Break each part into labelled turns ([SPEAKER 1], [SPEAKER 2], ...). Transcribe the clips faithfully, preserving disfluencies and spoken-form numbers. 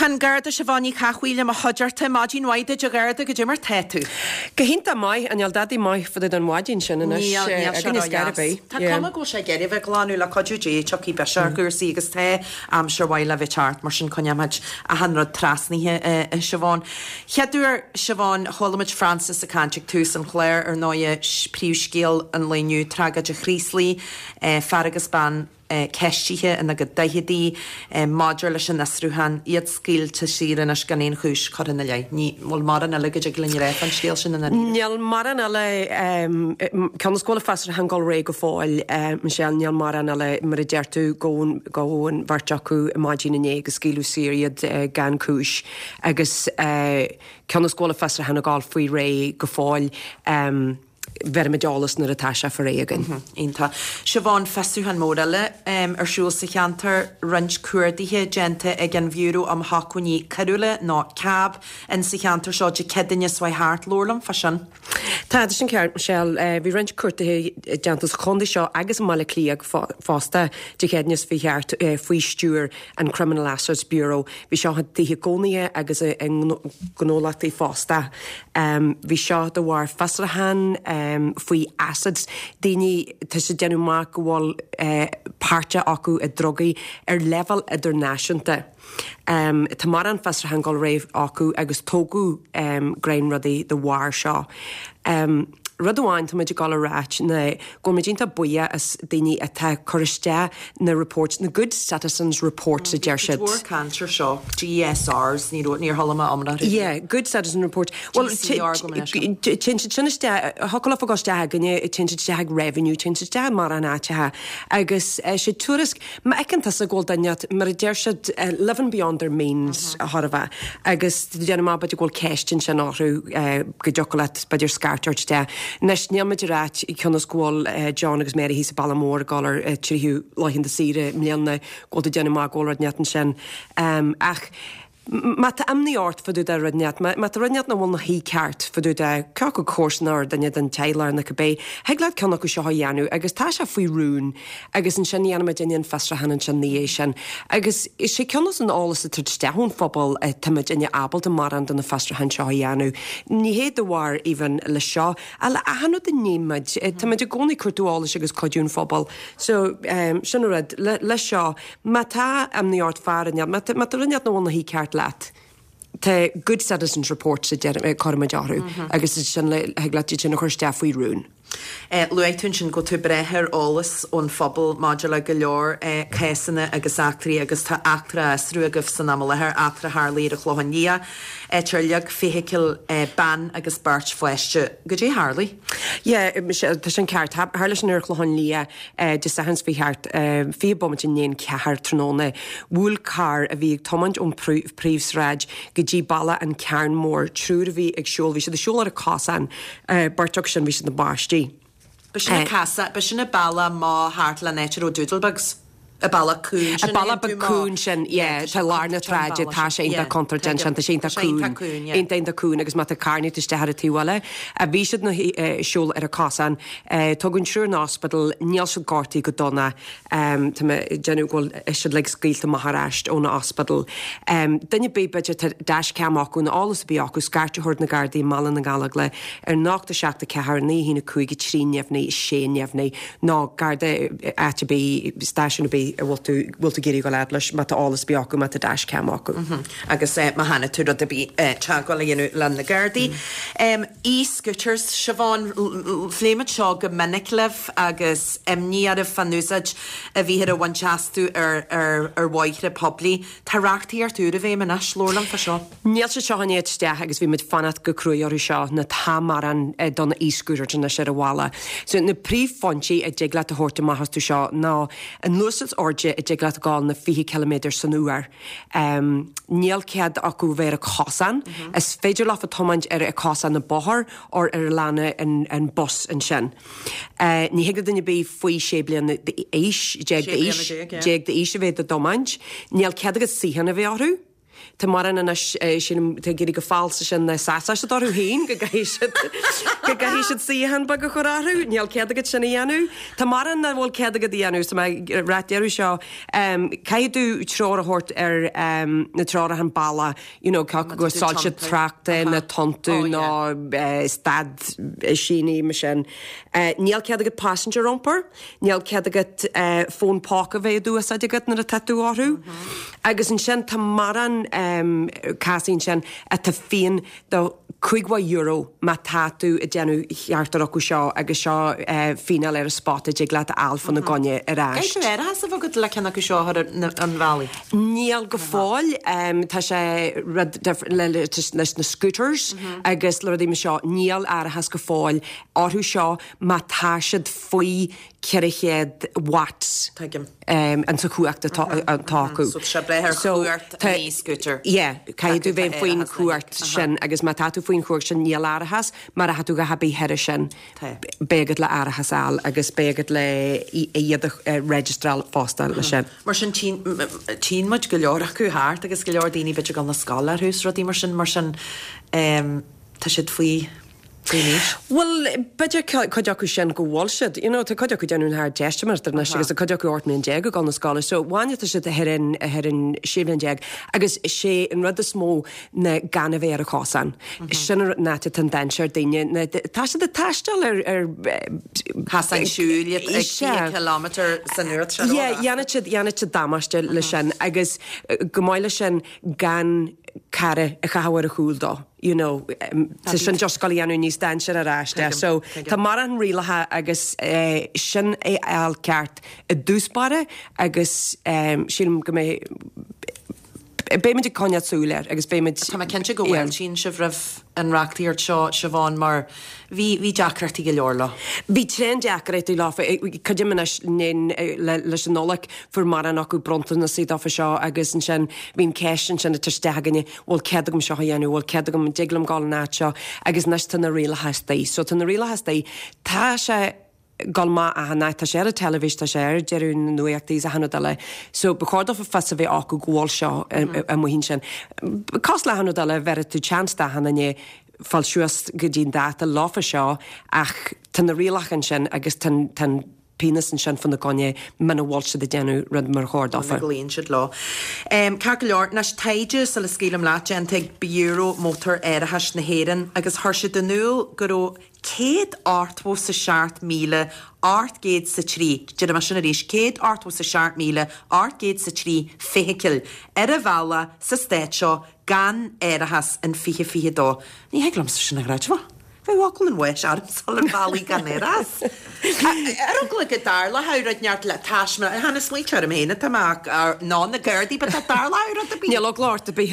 [SPEAKER 1] Can garda Siobhán Cachhuile a hodjarta mágin waide jo garda go jimmer tetu.
[SPEAKER 2] Gehinta mai an daddy mai for the don wajin sin and
[SPEAKER 1] Tá koma go sé geri ve glanú la cojuji chucky beshar gur sigus te am sure waila vi chart mar sin konjamaj a hanrod trasni Siobhán. Chedur Siobhán Holomage Francis a Cantic Tus and Claire ar noie priwsgil an leinu traga de Chríslí Faragus ban ceistithe in a go daithidí máidir leis an nasrúhan iad scíilte síran as gan éon chúis chu in na lei. Ní bhfuil mar an eile go ag glinn réith an scéal sin na
[SPEAKER 2] Níl mar an eile ceanna scóla feasar hangál ré go fáil Michelle níl mar an eile mar a deirtú gón gón bharte acu máidín na agus scílú síriad gan chúis agus ceanna scóla feasar hana gáil faoi ré go fáil ver medalas na atáise for éigen.
[SPEAKER 1] Ínta. Siobhán feúhan módale um, ar siúil sa cheantar runch cuairdaithe gente ag an bhiúrú am hacuní carúla ná cab in sa cheantar seo de cedaine swai háart lórlam fasin.
[SPEAKER 2] Tá sin ceart Michelle bhí runch cuairdaithe gentas chundí seo agus mala clíag fásta de cedaine fhí cheart faoi stúr an Criminal Assets Bureau. Bhí seo dtíthe gcónaithe agus an gnólachtaí fásta. Bhí seo do bhhar fasrahan Um, faoi acids daoine tá sé déanú má go bhfuil uh, páirte acu a drogaí ar level idirnáisiúnta. Um, tá mar an fesar hangál réimh acu agus tógu um, grain rudaí de bhhar seo. Um, Rudháin tá meidir gáil ráit na go méidínta buia as daoine atá choriste na reports, na Good Citizens Report a deir siad.
[SPEAKER 1] Dúir cancer seo, G S Rs, ní níor halama amna.
[SPEAKER 2] Yeah, Good Citizen Report. Well, tinsid siniste, hocail fágáiste ganne tinsid deag revenue, tinsid deag mar an áitethe. Agus sé túrisk, ma ecanta sa ggóil dainneat mar a deir siad living beyond their means a harfa. Agus déanam má baidir ggóil ceistin sin áhrú go deocalat baidir scartart de. Nes níamid ráit i ceanna scóil John agus Mary hís a Ballamór gálar tríú láhinn de síre mléanna ggóil déanam má ggólar neatan sin. Ach, Ma tá amní ort fadú a rudneat, ma tá rudneat na bhil na hí ceart fadú de ce go cósnar danne den teilar na go bé. Heaglaid ceannach go seo dhéanú, agus tá se faoi rún, agus an sin dhéanam daine festra hanan sin níé sin. Agus is sé ceannas an álas a trid stehún fphobal tamid inne abal de mar an na festra han seo dhéanú. Ní héad dohhar even le seo, a le ahanú de níimiid, tamid a gcónaí cuatúálas agus codún fphobal. So sin rud le seo, ma tá amní ort fearneat, ma tá rudneat na bhil na hí ceart lat. Tá Good Citizens Report sa Cormajarú agus sin le heaglaití sin chuir steaf faoi rún.
[SPEAKER 1] Luaitún sin go tú brethir ólas ón phobal máidir le go leor chésanna agus actrií agus tá actra srú agah san am lethir atra Harlaí a chlohanníia teirleag féhicil ban agus bart foiiste. Go dtí Harlaí?
[SPEAKER 2] Yeah, tá sin ceart Harla sin ar chlohanníia de sahans fhí cheart fí bommit in néon cethar tróna bhúil car a bhí tomant ón príomhsráid go dtí balla an cearn mór trúr a bhí ag siúil bhí sé de siúil ar a cásan barteach sin bhí sin na báistí.
[SPEAKER 1] Ba sinna casa, ba sinna balla má háart le néitir ó dúdalbags. A balla cún sin.
[SPEAKER 2] A balla cún sin, yeah, tá lárna tráide tá sé inta contragen sin, tá sé inta cún. Inta inta cún agus mata carní tuiste har a tíhile. A bhí siad na siúil ar a cásan, tugann siúr na hospital, níl siad gártaí go donna, tá genú ghil siad le scíalta maithráist ó na hospital. Dunne bé beidir tá deis ceam acu na álas bí acu scarte thuir na gardaí mala na galag le ar nachta seachta cethar ní hína chuige tríneamhnaí séneamhnaí ná garda áte bí stáisiúna bí bhil tú géirí go lead leis mata álas bí acu mata deis ceam acu.
[SPEAKER 1] Agus má hana tú a bí teagháil dhéanú le na gardaí. E-scooters, Siobhán, phléimiid seo go minic leh agus níad a fanúsaid a bhíhir a bhainteastú ar ar bhaithre poblí. Táreachtaí ar túra bhéh man as lórlam fa seo?
[SPEAKER 2] Níl se seo hanéad steach agus bhí mid fanat go cruúirí seo na tá mar an donna e-scooter na sé a bhála. So na príomhfontí a d déagla a thuirta maithas tú seo ná an nuas orge a d déagla gáil na fiche kilometr san uair. Níl cead acu bhéir a cásan, is féidir leth a tomaint ar a cásan na bothar or ar lena an bus an sin. Ní heagla duine bí faoi sé blian de éis, déag de éis a bhéad a domaint, níl cead agus síhanna bhéarú. Tá mar an sin géirí go fáilsa sin na sa se dorú hín go go gaihí si síhan bag go chorárú, níall cead agad sinna dhéanú. Tá mar an na bhfuil cead agad dhéanú sa ráitearú seo caiadú tróra hort ar na tróra an balla, you know, ca go sáilte trachta na tontu ná stad síní me sin. Níall cead agad passenger romper, níall cead agad fón páca bheith dúas a agad na a tatú áú. Agus an sin tá mar an casín sin a tá féin do chuigha euro má tatú a déanú cheartar acu seo agus seo fíal ar a spot a d le alfa na gonne arás.
[SPEAKER 1] Éir has a bhagad le cena acu seo an bhelaí?
[SPEAKER 2] Níl go fáil tá sé leis na scooters agus le dí me seo níl ar has go fáil áthú seo má táisiid faoi ceirichéad watts an sa chuachta an tácu.
[SPEAKER 1] So se brethir chuart a ní scooter.
[SPEAKER 2] Ie, caiadú bhéh faoin cuairt sin agus má tatú faoin chuir sin níl arahas mar a hatú go habí heire sin bégad le arahasáil agus bégad le iad registral fástal le sin.
[SPEAKER 1] Mar sin tí muid go leor acu háart agus go leor daoine beidir gan na scala hús rodí mar sin mar sin tá siad faoi
[SPEAKER 2] Well, beidir chuide acu sin go bháil siad, you know, tá chuide acu déanún thar deistemar na agus a chuide acu ortna an deag gan na scala, so bhaine tá si a herin a herin síblan deag agus sé an rud a smó na ganna bhéar a chásan. Sin náte tendenseir daine tá si a taistal ar
[SPEAKER 1] Hasan siúil ag kilometr san nuir tre.
[SPEAKER 2] Ie, dhéanana siad dhéanana siad damaiste le sin agus go máile sin gan care a chahabhar a chúldá. You know, tá sin just goíanú níos dainsear aráiste. So tá mar an rialathe agus sin é eil ceart a dúspáre agus sin go mé béimiid coine súléir agus béimiid
[SPEAKER 1] Tá cinnte go bhfuil sin si bhreh an reachtaíart seo se bháin mar bhí hí deacratí go leorla.
[SPEAKER 2] Bhí tren deacratí láfa chuidirman leis an nolaigh fu mar an acu bronta na siad áfa seo agus an sin bhín cean sin a tuisteganine bhil ceadagam seo dhéanú bhil ceadagam diglam gáil ná seo agus nes tan na riala hestaí. So tan na riala hestaí tá sé Galma a hanna tá sé a televis tá sé deún nuachtaí a hanna eile, so becháda a fesa bheith acu gháil seo a mohín sin. Cos le hanna eile ver tú chans a hannané fal siúas go dín data láfa seo ach tan na rialachan sin agus tan penis an sin fan na gonne man bhilse de déanú rud mar chódáfa.
[SPEAKER 1] Glíonn siad lá. Car go leor nas taide sa le scílam láte an teag bíúró mótar airithas na héan agus thuirse den nuúil go céad áirthú sa seart míle áirt géad sa trí. Deidir mar sin a ríis céad áirthú sa seart míle áirt géad sa trí féhicil ar a bhela sa stéit seo gan airithas an fiche fiche dó. Ní heaglam sa sin a gráidfa. Bheith wacl an weis ar sal an bhelaí gan éras. Ar an gluigh dar le hairad neart le taisme a hana slítear am héna tamach ar ná na gairdí be dar leir a bí.
[SPEAKER 2] Níl glát a bí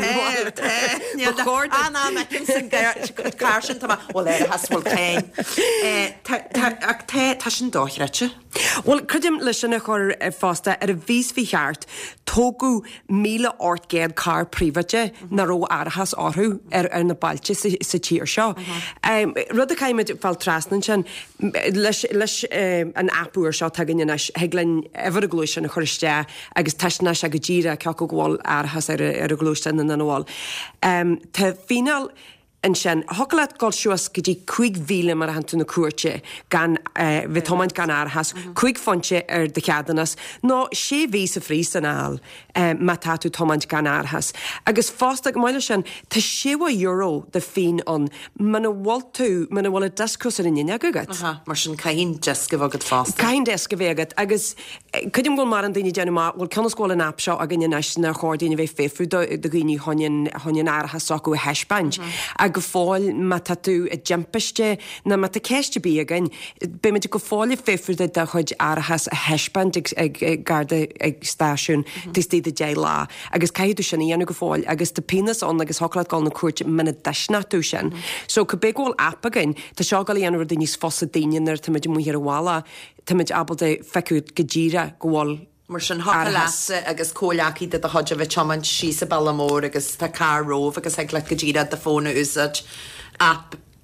[SPEAKER 1] Anna mecin san cásin tá bhil éir hasfuil céin. Ach tá sin dóithreite?
[SPEAKER 2] Well, chuidim lei sinna chur fásta ar a bhís bhí cheart tógu míle áirt géad car príomhaide na ró arthas áthú ar na bailte sa tíir seo. Rud a caiimiid fáil trasnan sin leis an appúir seo tagan heglann efer a glúis sin a chuiriste agus teisna se go ddíra ce go bháil arthas ar a glúistein na bháil. Tá fíál an sin hocaile gáil siúas go dtí chuig bhíle mar hanú na cuairte gan bhítámaint gan arthas, chuig fonte ar de cheadanas, nó sé ví a frís san áil má táú tomaint gan arthas. Agus fásta go maiile sin tá séha euro de fin an mana bhil tú mana bhil a discos in inine agad.
[SPEAKER 1] Mar sin caihín desca bhagad fásta.
[SPEAKER 2] Caihín desca bhégad agus chuidim bhfuil mar an daine déanamá bhfuil ceanascáil an app seo a gine neis na chóirdaine bheith féfú do ghoine hoin arthas acu a heispaint. go fáil má tatú a jumpiste na má a ceiste bí agin, be me go fáil fifur de chuid arthas a heispant ag garda ag stáisiún títí de dé lá, agus caiú sinna dhéanana go fáil, agus de penas an agus holaad gáil na cuat mena deisna tú sin. So go begóil app agin, tá seo gáil dhéanamh de níos fosa dainear tá muid muhir a bhála, tá muid abal de feiciúd go ddíra goháil
[SPEAKER 1] mar sin hálasa agus cóleachí de a hodja bheith chomant sí sa ballamór agus tá carróh agus heag le go ddíra de fóna úsad app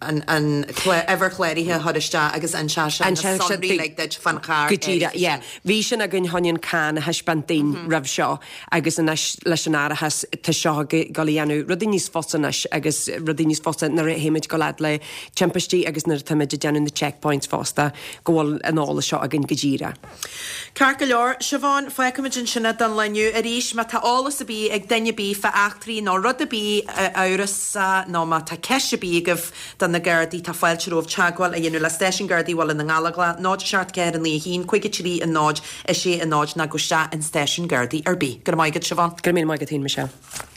[SPEAKER 1] an ever chléirithe thuiste agus an se le de fan char.
[SPEAKER 2] Gotíra, hí sin a gunn hoinn can a heisbantín rah seo agus leis an áras tá seo galíanú rudí níos fósanas agus rudí níos fósa na héimiid go lead le timpistí agus na tamid deanú na checkpoints fásta gohfuil an ála seo a gin godíra.
[SPEAKER 1] Car go leor, Siobhan, foiicimiid sinna don leniu a ríis má tá álas a bí ag daine bí fa achtrií nó rud a bí áras nó má tá ceise bí goh don na gardí tá fáilteúmh teagháil a dhéanú le stéisisin gardí bhil na ngála náid seart ceir an hín chuige tíí an náid is sé an náid na go se an stéisisin gardí ar bí. Gur maigad Siobhan.
[SPEAKER 2] Gur mé maigad hín me se.